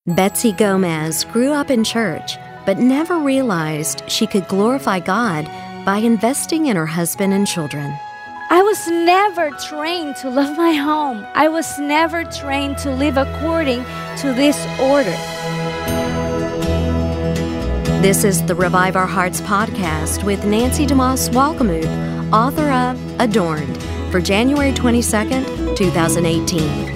Betsy Gomez grew up in church, but never realized she could glorify God by investing in her husband and children. I was never trained to love my home. I was never trained to live according to this order. This is the Revive Our Hearts podcast with Nancy DeMoss Wolgemuth, author of Adorned, for January 22nd, 2018.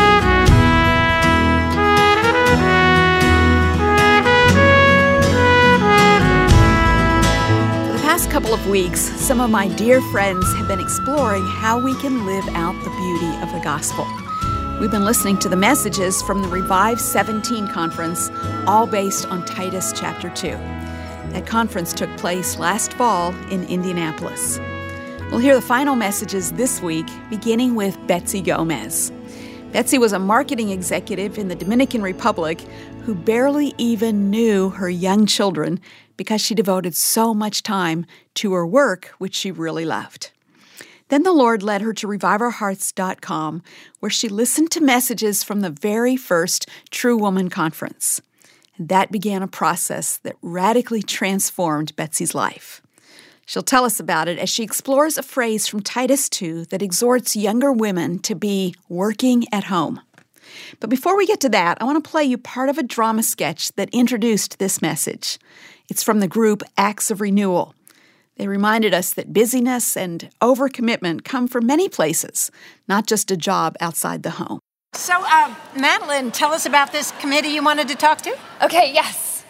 Couple of weeks, some of my dear friends have been exploring how we can live out the beauty of the gospel. We've been listening to the messages from the Revive 17 conference, all based on Titus chapter 2. That conference took place last fall in Indianapolis. We'll hear the final messages this week, beginning with Betsy Gomez. Betsy was a marketing executive in the Dominican Republic who barely even knew her young children because she devoted so much time to her work, which she really loved. Then the Lord led her to ReviveOurHearts.com, where she listened to messages from the very first True Woman Conference. And that began a process that radically transformed Betsy's life. She'll tell us about it as she explores a phrase from Titus 2 that exhorts younger women to be working at home. But before we get to that, I want to play you part of a drama sketch that introduced this message. It's from the group Acts of Renewal. They reminded us that busyness and overcommitment come from many places, not just a job outside the home. So, Madeline, tell us about this committee you wanted to talk to. Okay, yes.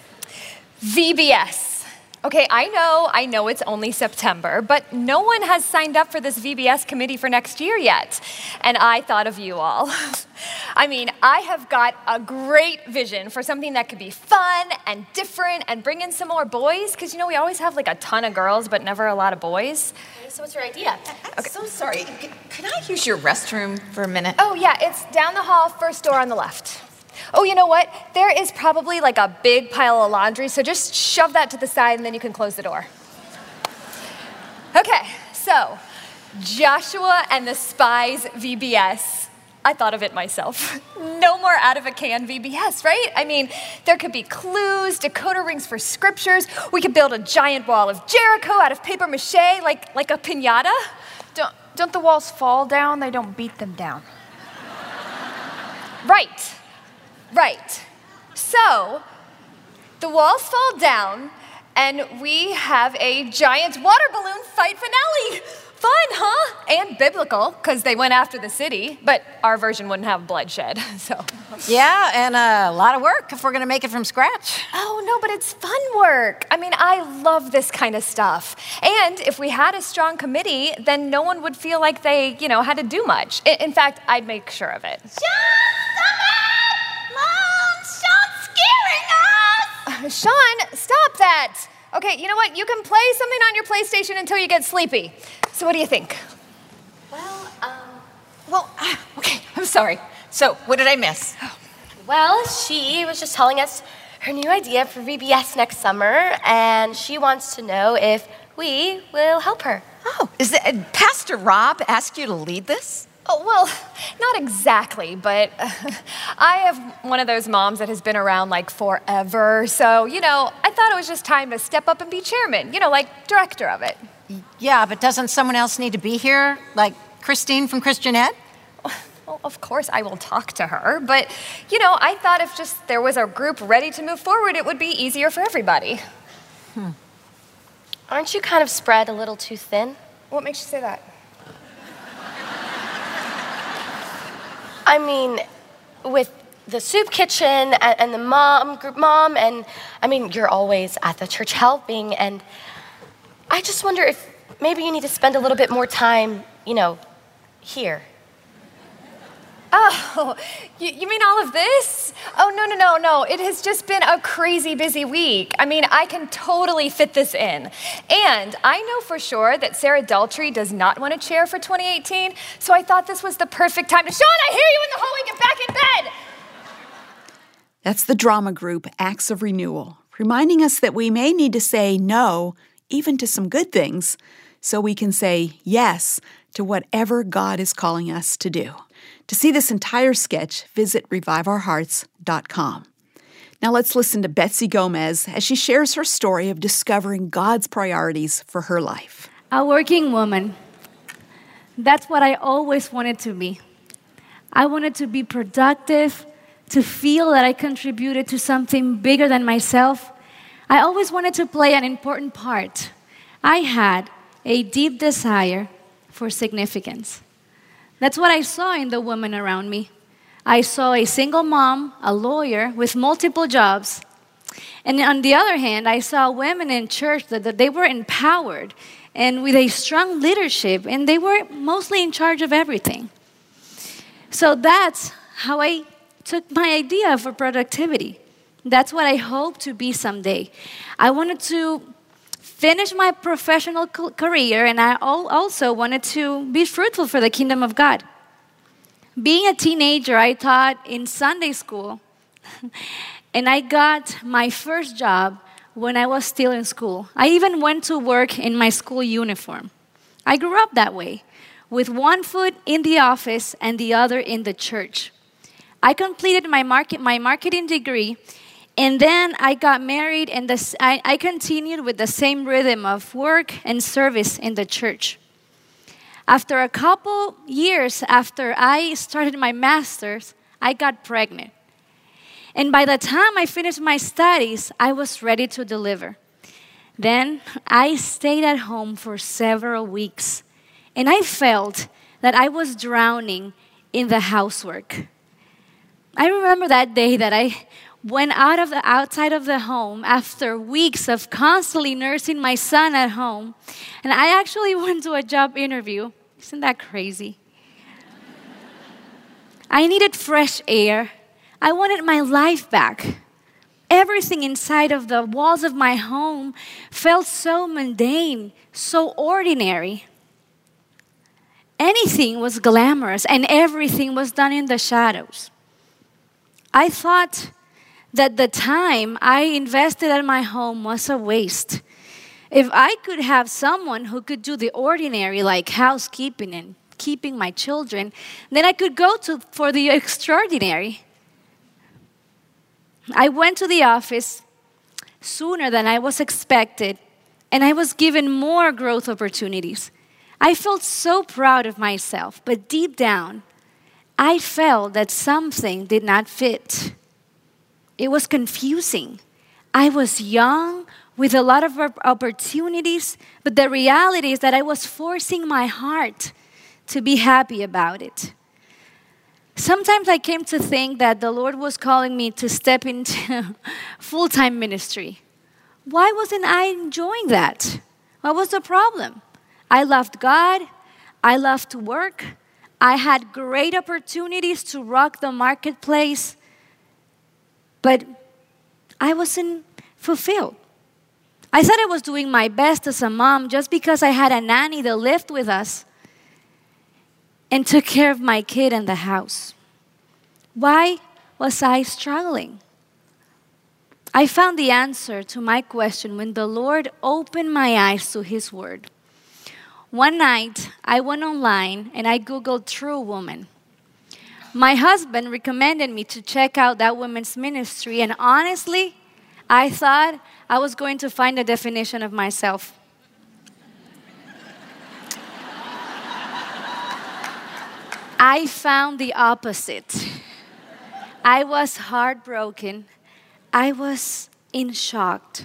VBS. Okay, I know it's only September, but no one has signed up for this VBS committee for next year yet. And I thought of you all. I mean, I have got a great vision for something that could be fun and different and bring in some more boys, because, we always have like a ton of girls, but never a lot of boys. Okay, so what's your idea? I'm so sorry. Can I use your restroom for a minute? Oh, yeah, it's down the hall, first door on the left. Oh, you know what? There is probably like a big pile of laundry, so just shove that to the side and then you can close the door. Okay, so Joshua and the Spies VBS. I thought of it myself. No more out-of-a-can VBS, right? I mean, there could be clues, decoder rings for scriptures. We could build a giant wall of Jericho out of paper mache, like a piñata. Don't the walls fall down? They don't beat them down. Right. So, the walls fall down, and we have a giant water balloon fight finale. Fun, huh? And biblical, because they went after the city, but our version wouldn't have bloodshed, so. Yeah, and a lot of work if we're going to make it from scratch. Oh, no, but it's fun work. I mean, I love this kind of stuff. And if we had a strong committee, then no one would feel like they, had to do much. In fact, I'd make sure of it. Sean, stop that. Okay, you know what? You can play something on your PlayStation until you get sleepy. So what do you think? Okay, I'm sorry. So, what did I miss? Well, she was just telling us her new idea for VBS next summer, and she wants to know if we will help her. Oh, Pastor Rob asked you to lead this? Oh, well, not exactly, but I have one of those moms that has been around like forever. So, I thought it was just time to step up and be chairman, like director of it. Yeah, but doesn't someone else need to be here? Like Christine from Christian Ed? Well, of course I will talk to her, but, I thought if just there was a group ready to move forward, it would be easier for everybody. Aren't you kind of spread a little too thin? What makes you say that? I mean, with the soup kitchen and the group mom, and I mean, you're always at the church helping, and I just wonder if maybe you need to spend a little bit more time, here. Oh, you mean all of this? Oh, no. It has just been a crazy busy week. I mean, I can totally fit this in. And I know for sure that Sarah Daltrey does not want a chair for 2018, so I thought this was the perfect time to... Sean, I hear you in the hallway. Get back in bed! That's the drama group Acts of Renewal, reminding us that we may need to say no, even to some good things, so we can say yes to whatever God is calling us to do. To see this entire sketch, visit ReviveOurHearts.com. Now let's listen to Betsy Gomez as she shares her story of discovering God's priorities for her life. A working woman. That's what I always wanted to be. I wanted to be productive, to feel that I contributed to something bigger than myself. I always wanted to play an important part. I had a deep desire for significance. That's what I saw in the women around me. I saw a single mom, a lawyer with multiple jobs. And on the other hand, I saw women in church that they were empowered and with a strong leadership, and they were mostly in charge of everything. So that's how I took my idea for productivity. That's what I hope to be someday. I wanted to finish my professional career, and I also wanted to be fruitful for the kingdom of God. Being a teenager, I taught in Sunday school, and I got my first job when I was still in school. I even went to work in my school uniform. I grew up that way, with one foot in the office and the other in the church. I completed my marketing degree, and then I got married, and I continued with the same rhythm of work and service in the church. After a couple years after I started my master's, I got pregnant. And by the time I finished my studies, I was ready to deliver. Then I stayed at home for several weeks, and I felt that I was drowning in the housework. I remember that day that I went outside of the home after weeks of constantly nursing my son at home, and I actually went to a job interview. Isn't that crazy? I needed fresh air. I wanted my life back. Everything inside of the walls of my home felt so mundane, so ordinary. Anything was glamorous, and everything was done in the shadows. I thought that the time I invested at my home was a waste. If I could have someone who could do the ordinary, like housekeeping and keeping my children, then I could go for the extraordinary. I went to the office sooner than I was expected, and I was given more growth opportunities. I felt so proud of myself, but deep down, I felt that something did not fit. It was confusing. I was young with a lot of opportunities, but the reality is that I was forcing my heart to be happy about it. Sometimes I came to think that the Lord was calling me to step into full-time ministry. Why wasn't I enjoying that? What was the problem? I loved God. I loved to work. I had great opportunities to rock the marketplace, but I wasn't fulfilled. I thought I was doing my best as a mom just because I had a nanny that lived with us and took care of my kid in the house. Why was I struggling? I found the answer to my question when the Lord opened my eyes to His Word. One night, I went online and I Googled True Woman. My husband recommended me to check out that women's ministry, and honestly, I thought I was going to find a definition of myself. I found the opposite. I was heartbroken. I was in shock.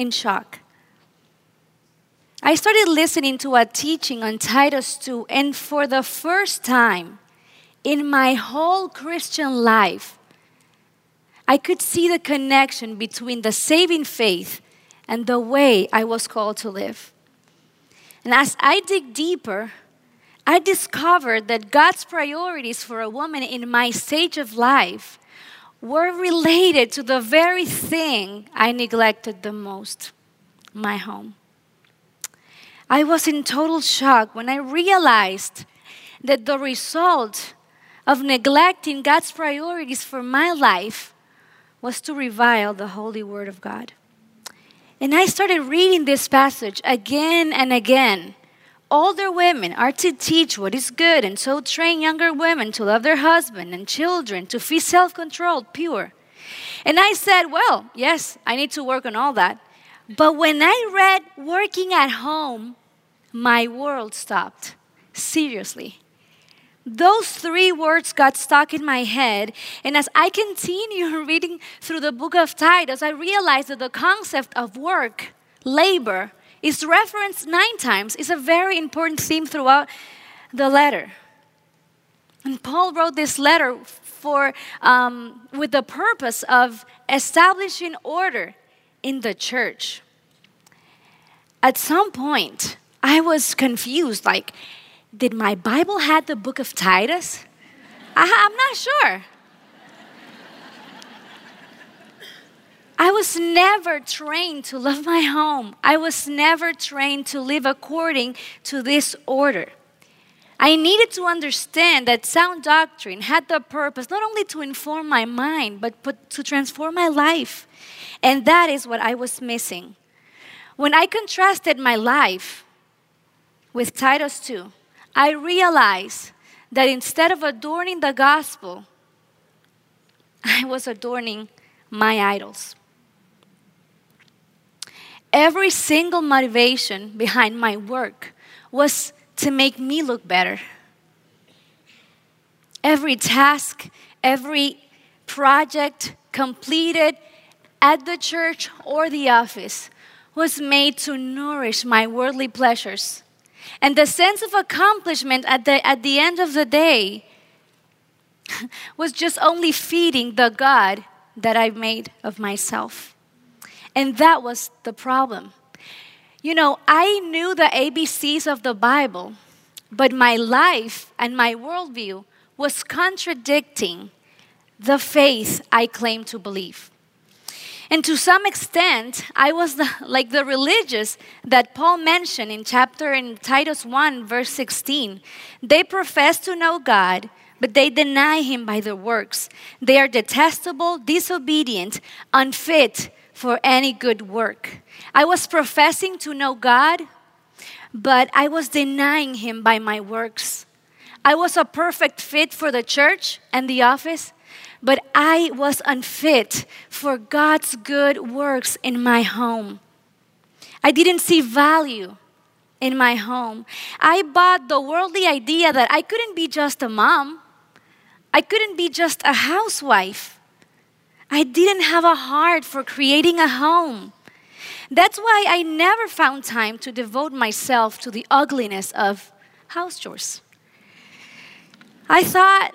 I started listening to a teaching on Titus 2, and for the first time in my whole Christian life, I could see the connection between the saving faith and the way I was called to live. And as I dig deeper, I discovered that God's priorities for a woman in my stage of life were related to the very thing I neglected the most, my home. I was in total shock when I realized that the result of neglecting God's priorities for my life was to revile the holy word of God. And I started reading this passage again and again. Older women are to teach what is good, and so train younger women to love their husband and children, to be self-controlled, pure. And I said, well, yes, I need to work on all that. But when I read working at home, my world stopped. Seriously. Those 3 words got stuck in my head, and as I continue reading through the book of Titus, I realized that the concept of work, labor, is referenced 9 times. It's a very important theme throughout the letter. And Paul wrote this letter with the purpose of establishing order in the church. At some point, I was confused, like, did my Bible have the book of Titus? I'm not sure. I was never trained to love my home. I was never trained to live according to this order. I needed to understand that sound doctrine had the purpose not only to inform my mind, but to transform my life. And that is what I was missing. When I contrasted my life with Titus 2, I realized that instead of adorning the gospel, I was adorning my idols. Every single motivation behind my work was to make me look better. Every task, every project completed at the church or the office was made to nourish my worldly pleasures. And the sense of accomplishment at the end of the day was just only feeding the God that I made of myself. And that was the problem. You know, I knew the ABCs of the Bible, but my life and my worldview was contradicting the faith I claimed to believe. And to some extent, I was like the religious that Paul mentioned in Titus 1, verse 16. They profess to know God, but they deny him by their works. They are detestable, disobedient, unfit for any good work. I was professing to know God, but I was denying him by my works. I was a perfect fit for the church and the office, but I was unfit for God's good works in my home. I didn't see value in my home. I bought the worldly idea that I couldn't be just a mom. I couldn't be just a housewife. I didn't have a heart for creating a home. That's why I never found time to devote myself to the ugliness of house chores. I thought,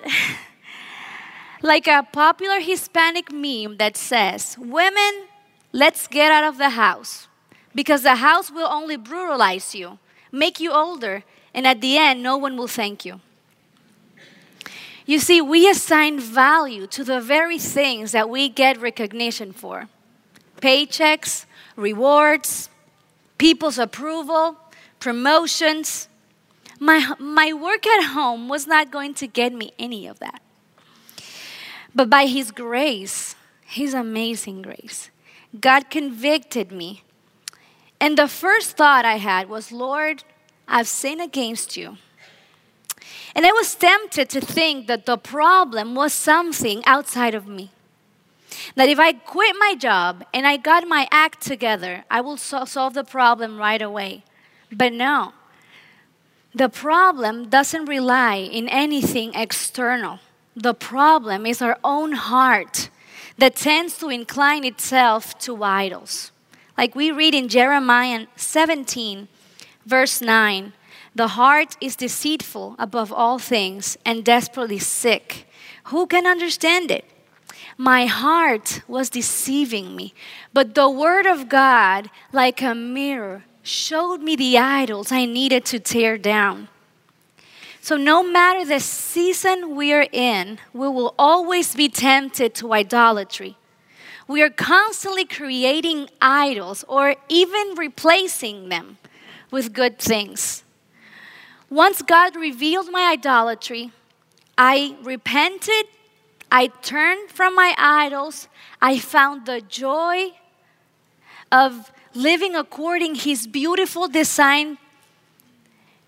like a popular Hispanic meme that says, women, let's get out of the house because the house will only brutalize you, make you older, and at the end, no one will thank you. You see, we assign value to the very things that we get recognition for. Paychecks, rewards, people's approval, promotions. My work at home was not going to get me any of that. But by his grace, his amazing grace, God convicted me. And the first thought I had was, Lord, I've sinned against you. And I was tempted to think that the problem was something outside of me. That if I quit my job and I got my act together, I will solve the problem right away. But no, the problem doesn't rely in anything external. The problem is our own heart that tends to incline itself to idols. Like we read in Jeremiah 17, verse 9, the heart is deceitful above all things and desperately sick. Who can understand it? My heart was deceiving me, but the word of God, like a mirror, showed me the idols I needed to tear down. So no matter the season we are in, we will always be tempted to idolatry. We are constantly creating idols or even replacing them with good things. Once God revealed my idolatry, I repented, I turned from my idols, I found the joy of living according His beautiful design.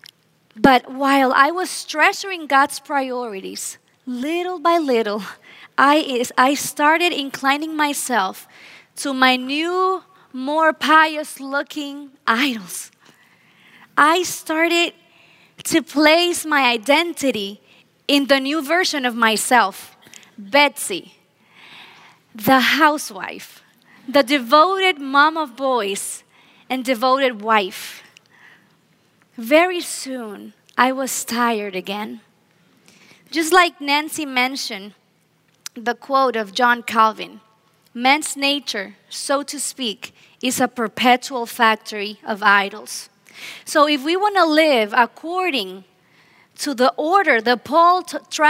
But while I was treasuring God's priorities, little by little, I started inclining myself to my new, more pious-looking idols. I started to place my identity in the new version of myself, Betsy, the housewife, the devoted mom of boys, and devoted wife. Very soon, I was tired again. Just like Nancy mentioned, the quote of John Calvin, man's nature, so to speak, is a perpetual factory of idols. So if we want to live according to the order that Paul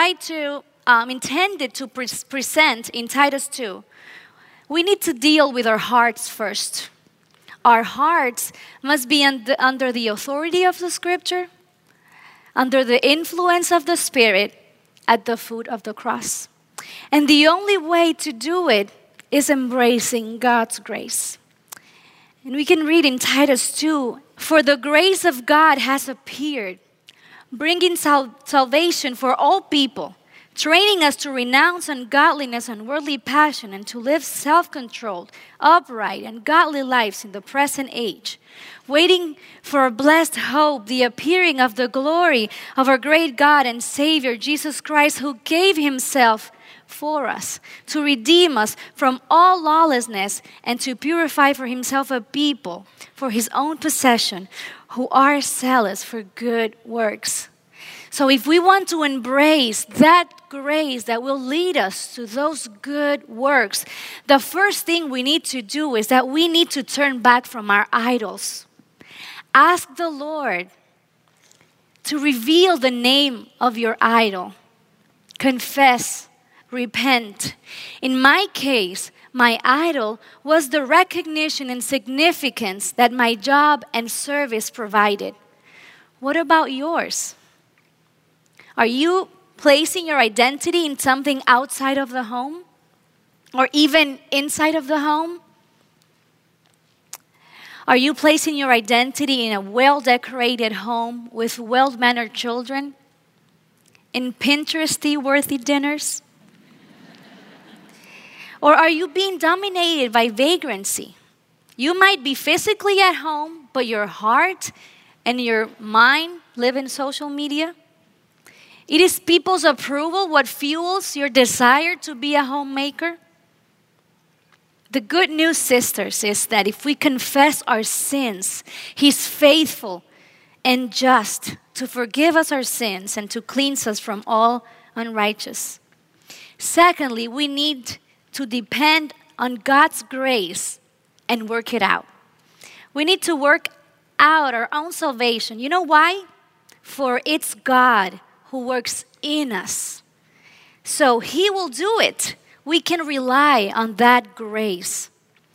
intended to present in Titus 2, we need to deal with our hearts first. Our hearts must be under the authority of the Scripture, under the influence of the Spirit, at the foot of the cross. And the only way to do it is embracing God's grace. And we can read in Titus 2, "For the grace of God has appeared, bringing salvation for all people, training us to renounce ungodliness and worldly passion and to live self-controlled, upright, and godly lives in the present age, waiting for a blessed hope, the appearing of the glory of our great God and Savior, Jesus Christ, who gave himself for us, to redeem us from all lawlessness and to purify for himself a people for his own possession who are zealous for good works." So if we want to embrace that grace that will lead us to those good works, the first thing we need to do is that we need to turn back from our idols. Ask the Lord to reveal the name of your idol. Confess, repent. In my case, my idol was the recognition and significance that my job and service provided. What about yours? Are you placing your identity in something outside of the home? Or even inside of the home? Are you placing your identity in a well-decorated home with well-mannered children? In Pinterest-worthy dinners? Or are you being dominated by vagrancy? You might be physically at home, but your heart and your mind live in social media. It is people's approval what fuels your desire to be a homemaker. The good news, sisters, is that if we confess our sins, He's faithful and just to forgive us our sins and to cleanse us from all unrighteousness. Secondly, we need to depend on God's grace and work it out. We need to work out our own salvation. You know why? For it's God who works in us. So He will do it. We can rely on that grace.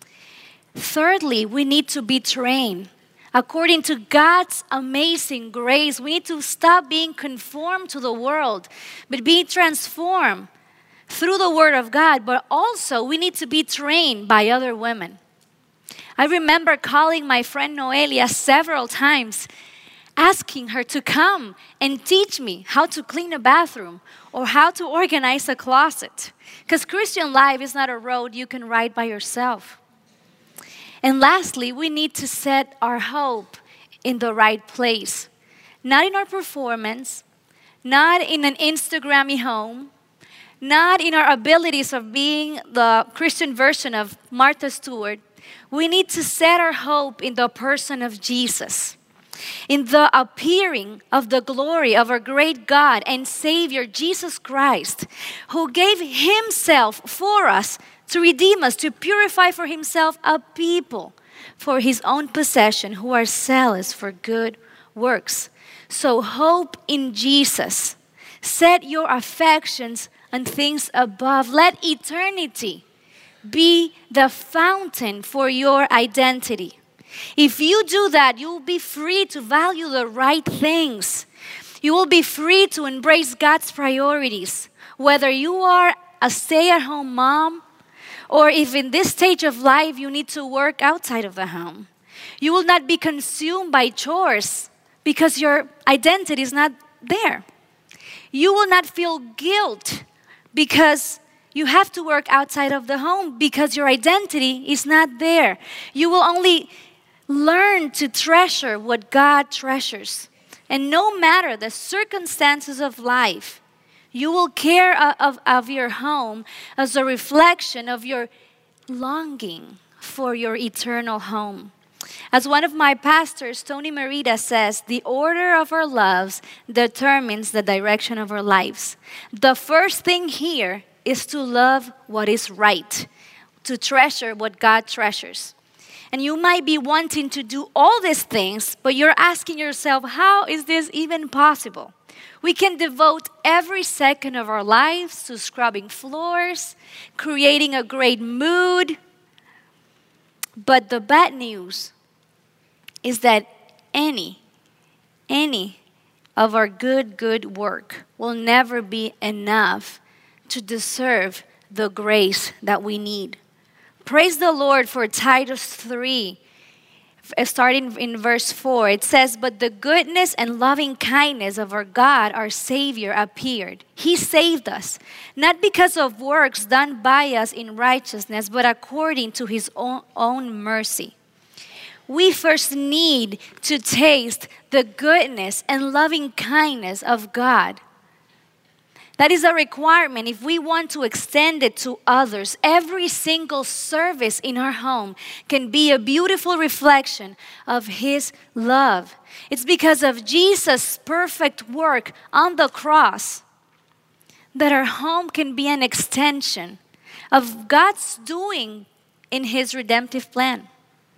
Thirdly, we need to be trained. According to God's amazing grace, we need to stop being conformed to the world, but be transformed through the Word of God. But also, we need to be trained by other women. I remember calling my friend Noelia several times, asking her to come and teach me how to clean a bathroom or how to organize a closet. Because Christian life is not a road you can ride by yourself. And lastly, we need to set our hope in the right place. Not in our performance, not in an Instagrammy home, not in our abilities of being the Christian version of Martha Stewart. We need to set our hope in the person of Jesus, in the appearing of the glory of our great God and Savior, Jesus Christ, who gave Himself for us to redeem us, to purify for Himself a people for His own possession who are zealous for good works. So hope in Jesus. Set your affections on things above. Let eternity be the fountain for your identity. If you do that, you will be free to value the right things. You will be free to embrace God's priorities. Whether you are a stay-at-home mom, or if in this stage of life you need to work outside of the home. You will not be consumed by chores because your identity is not there. You will not feel guilt because You have to work outside of the home because your identity is not there. You will only learn to treasure what God treasures. And no matter the circumstances of life, you will care of your home as a reflection of your longing for your eternal home. As one of my pastors, Tony Merida, says, the order of our loves determines the direction of our lives. The first thing here is to love what is right, to treasure what God treasures. And you might be wanting to do all these things, but you're asking yourself, how is this even possible? We can devote every second of our lives to scrubbing floors, creating a great mood. But the bad news is that any of our good work will never be enough to deserve the grace that we need. Praise the Lord for Titus 3, starting in verse 4. It says, but the goodness and loving kindness of our God, our Savior, appeared. He saved us, not because of works done by us in righteousness, but according to His own mercy. We first need to taste the goodness and loving kindness of God. That is a requirement if we want to extend it to others. Every single service in our home can be a beautiful reflection of His love. It's because of Jesus' perfect work on the cross that our home can be an extension of God's doing in His redemptive plan.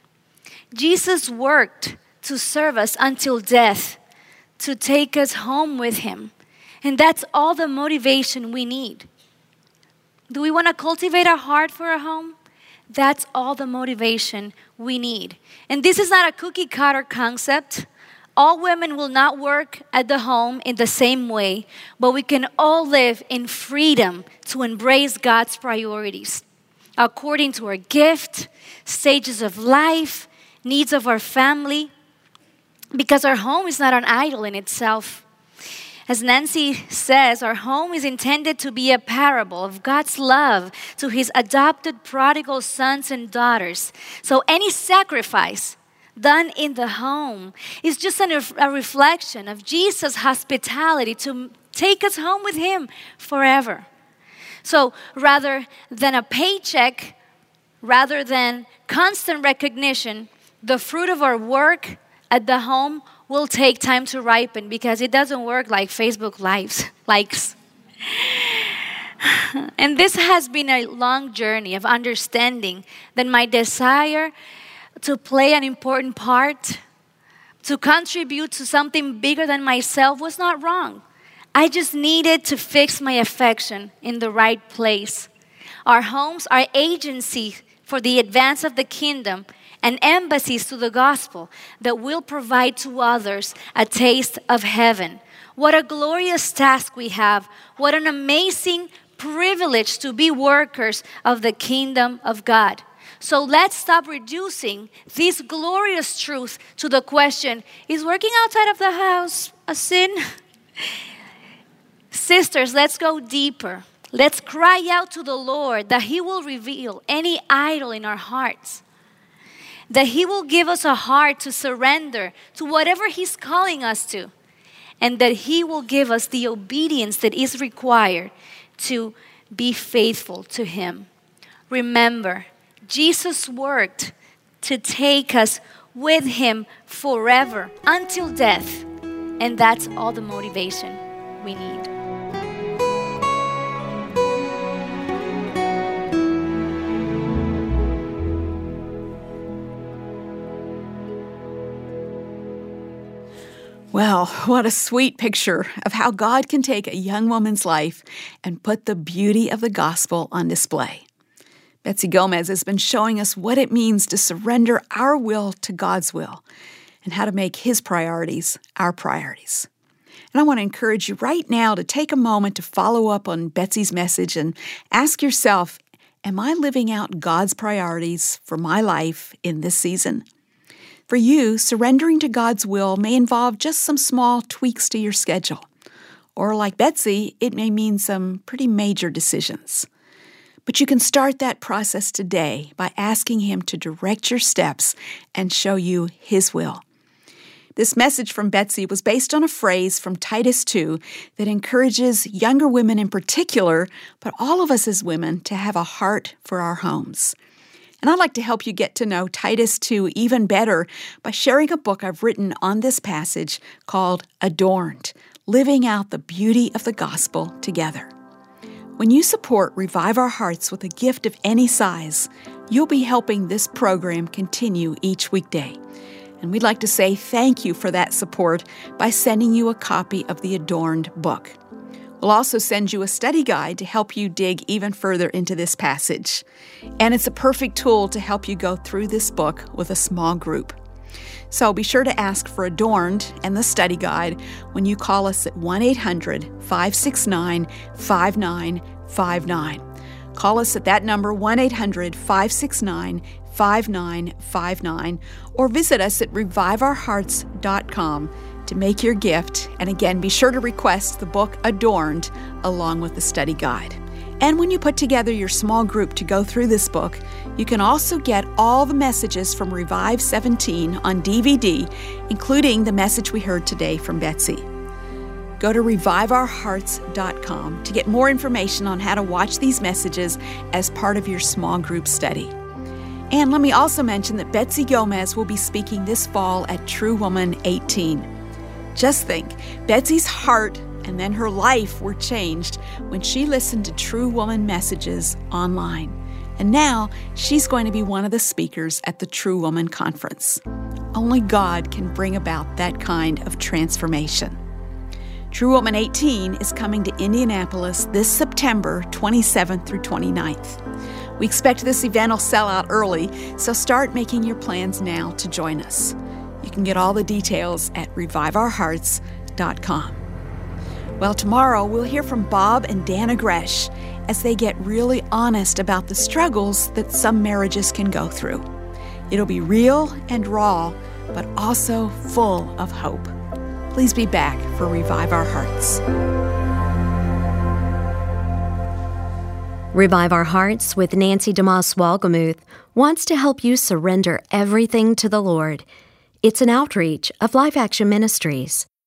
Jesus worked to serve us until death, to take us home with Him. And that's all the motivation we need. Do we want to cultivate our heart for a home? That's all the motivation we need. And this is not a cookie cutter concept. All women will not work at the home in the same way, but we can all live in freedom to embrace God's priorities according to our gift, stages of life, needs of our family, because our home is not an idol in itself. As Nancy says, our home is intended to be a parable of God's love to His adopted prodigal sons and daughters. So any sacrifice done in the home is just a reflection of Jesus' hospitality to take us home with Him forever. So rather than a paycheck, rather than constant recognition, the fruit of our work at the home will take time to ripen because it doesn't work like Facebook likes. And this has been a long journey of understanding that my desire to play an important part, to contribute to something bigger than myself was not wrong. I just needed to fix my affection in the right place. Our homes are agencies for the advance of the kingdom and embassies to the gospel that will provide to others a taste of heaven. What a glorious task we have. What an amazing privilege to be workers of the kingdom of God. So let's stop reducing this glorious truth to the question, is working outside of the house a sin? Sisters, let's go deeper. Let's cry out to the Lord that He will reveal any idol in our hearts, that He will give us a heart to surrender to whatever He's calling us to, and that He will give us the obedience that is required to be faithful to Him. Remember, Jesus worked to take us with Him forever until death, and that's all the motivation we need. Well, what a sweet picture of how God can take a young woman's life and put the beauty of the gospel on display. Betsy Gomez has been showing us what it means to surrender our will to God's will and how to make His priorities our priorities. And I want to encourage you right now to take a moment to follow up on Betsy's message and ask yourself, am I living out God's priorities for my life in this season? For you, surrendering to God's will may involve just some small tweaks to your schedule. Or like Betsy, it may mean some pretty major decisions. But you can start that process today by asking Him to direct your steps and show you His will. This message from Betsy was based on a phrase from Titus 2 that encourages younger women in particular, but all of us as women, to have a heart for our homes. And I'd like to help you get to know Titus 2 even better by sharing a book I've written on this passage called Adorned, Living Out the Beauty of the Gospel Together. When you support Revive Our Hearts with a gift of any size, you'll be helping this program continue each weekday. And we'd like to say thank you for that support by sending you a copy of the Adorned book. We'll also send you a study guide to help you dig even further into this passage. And it's a perfect tool to help you go through this book with a small group. So be sure to ask for Adorned and the study guide when you call us at 1-800-569-5959. Call us at that number, 1-800-569-5959, or visit us at reviveourhearts.com to make your gift. And again, be sure to request the book Adorned along with the study guide. And when you put together your small group to go through this book, you can also get all the messages from Revive 17 on DVD, including the message we heard today from Betsy. Go to reviveourhearts.com to get more information on how to watch these messages as part of your small group study. And let me also mention that Betsy Gomez will be speaking this fall at True Woman 18. Just think, Betsy's heart and then her life were changed when she listened to True Woman messages online. And now she's going to be one of the speakers at the True Woman Conference. Only God can bring about that kind of transformation. True Woman 18 is coming to Indianapolis this September 27th through 29th. We expect this event will sell out early, so start making your plans now to join us. You can get all the details at reviveourhearts.com. Well, tomorrow we'll hear from Bob and Dana Gresh as they get really honest about the struggles that some marriages can go through. It'll be real and raw, but also full of hope. Please be back for Revive Our Hearts. Revive Our Hearts with Nancy DeMoss Wolgemuth wants to help you surrender everything to the Lord. It's an outreach of Life Action Ministries.